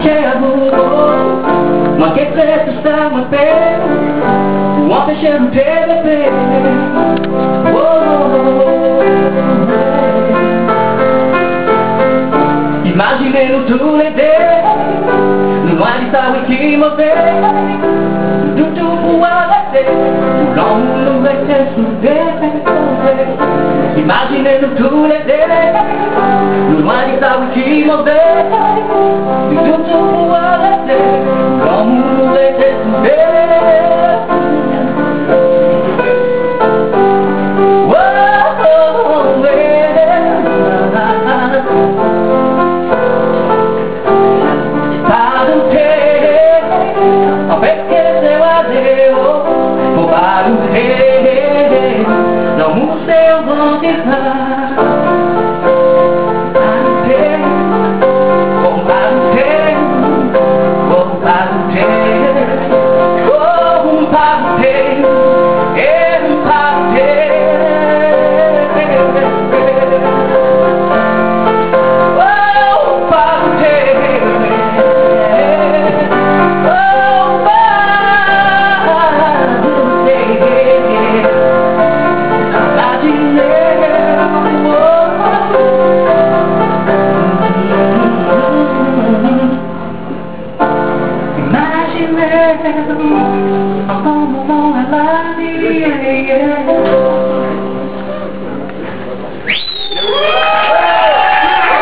C'è avuto, ma che presto stiamo bene, vuoi piacere un bene. Imaginez-nous tous les deux, loin du savoir qui mauvais, tout pour arrêter, voulant nous rester soudés. Imaginez-nous tous les deux, loin du savoir qui mauvais, tout pour arrêter, voulant nous rester soudés. Non museo donde va un moment à la vie.